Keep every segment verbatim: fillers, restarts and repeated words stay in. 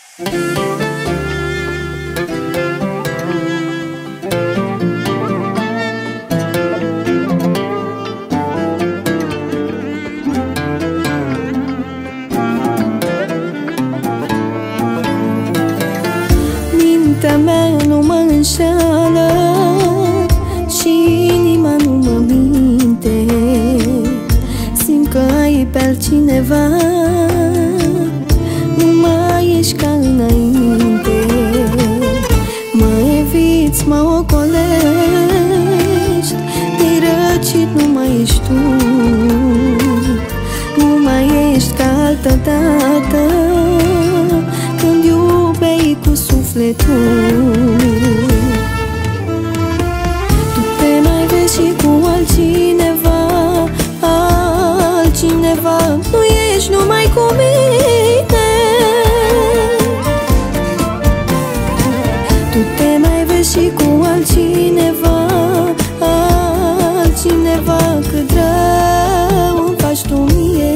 Mintea mea nu mă înșeală și inima nu mă minte. Simt că ai pe altcineva, nu mai ești ca înainte. Mă eviți, mă ocolești, de-i răcit nu mai ești tu. Nu mai ești ca altădată, când iubeai cu sufletul. Tu te mai vezi și cu altcineva, altcineva, nu ești numai cu mine. Tu te mai vezi și cu altcineva, altcineva, cât rău îmi faci tu mie.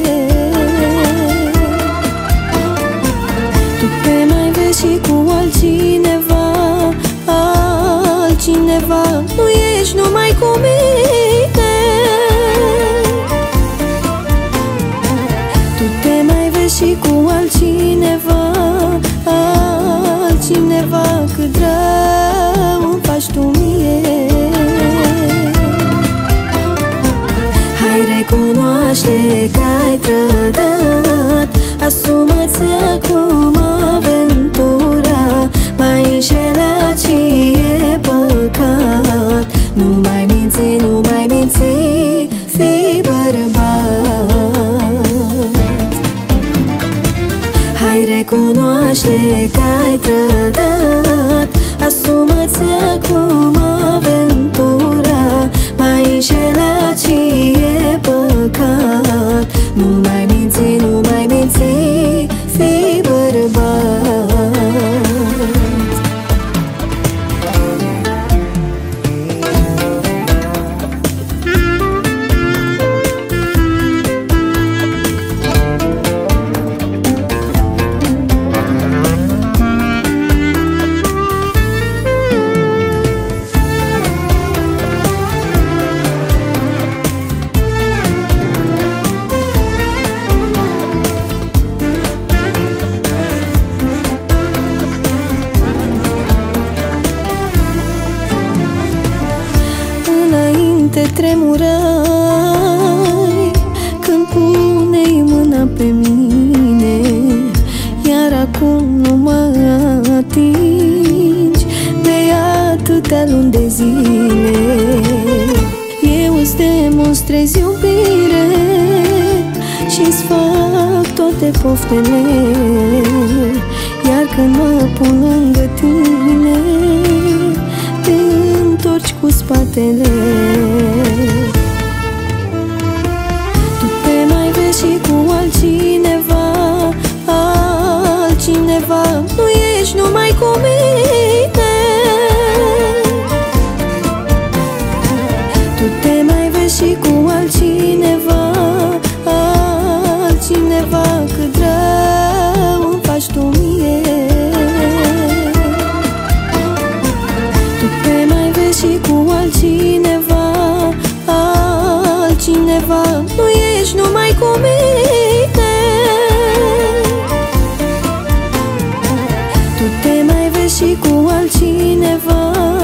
Tu te mai vezi și cu altcineva, altcineva, nu ești numai cu mine. Tu te mai vezi și cu altcineva, altcineva, cât rău îmi faci tu mie. Hai, recunoaște că ai trădat, asumă-ți acum aventura. Mai înșelat și e păcat, nu mai minți, nu mai minți, fii bărbat. Hai, recunoaște că ai trădat, asumă-ți acum aventura. Mai înșelat și e păcat, nu mai minți, nu mai minți, fii bărbat. Te tremurai când puneai mâna pe mine, iar acum nu mă atingi de atâtea luni de zile. Eu îți demonstrez iubire și-ți fac toate poftele, iar când mă pun lângă tine, te întorci cu spatele. Tu te mai vezi și cu altcineva, altcineva, nu ești numai cu mine. Tu te mai vezi și cu altcineva, altcineva, cât rău îmi faci tu mie. Tu te mai vezi și cu altcineva, altcineva, nu ești numai cu mine. Tu te mai vezi și cu altcineva,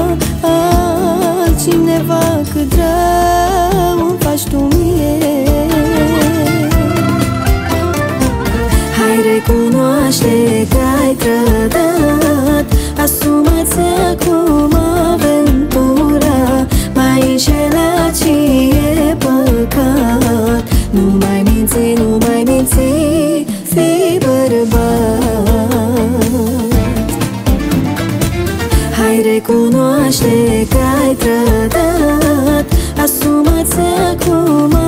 altcineva, cât rău îmi faci tu mie. Hai, recunoaște că ai trădat, asumă-ți acum aventura. Mai înșelat și e păcat, nu mai minți, nu mai minți, fii bărbat. Hai, recunoaște că ai trădat, asumă-ți acum